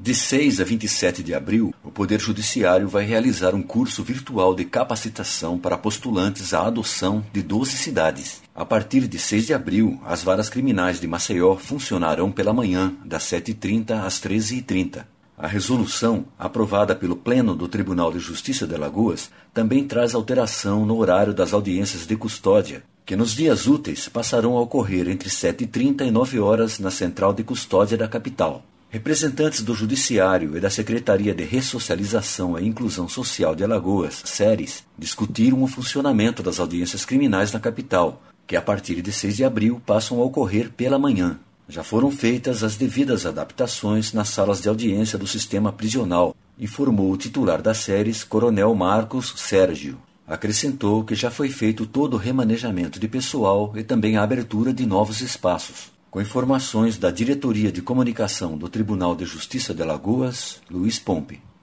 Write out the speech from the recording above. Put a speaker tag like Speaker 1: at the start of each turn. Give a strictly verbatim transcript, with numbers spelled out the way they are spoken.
Speaker 1: De seis a vinte e sete de abril, o Poder Judiciário vai realizar um curso virtual de capacitação para postulantes à adoção de doze cidades. A partir de seis de abril, as varas criminais de Maceió funcionarão pela manhã, das sete e trinta às treze e trinta. A resolução, aprovada pelo Pleno do Tribunal de Justiça de Alagoas, também traz alteração no horário das audiências de custódia, que nos dias úteis passarão a ocorrer entre sete e trinta e nove horas na Central de Custódia da capital. Representantes do Judiciário e da Secretaria de Ressocialização e Inclusão Social de Alagoas, SERES, discutiram o funcionamento das audiências criminais na capital, que a partir de seis de abril passam a ocorrer pela manhã. Já foram feitas as devidas adaptações nas salas de audiência do sistema prisional, informou o titular da SERES, Coronel Marcos Sérgio. Acrescentou que já foi feito todo o remanejamento de pessoal e também a abertura de novos espaços. Com informações da Diretoria de Comunicação do Tribunal de Justiça de Alagoas, Luiz Pompe.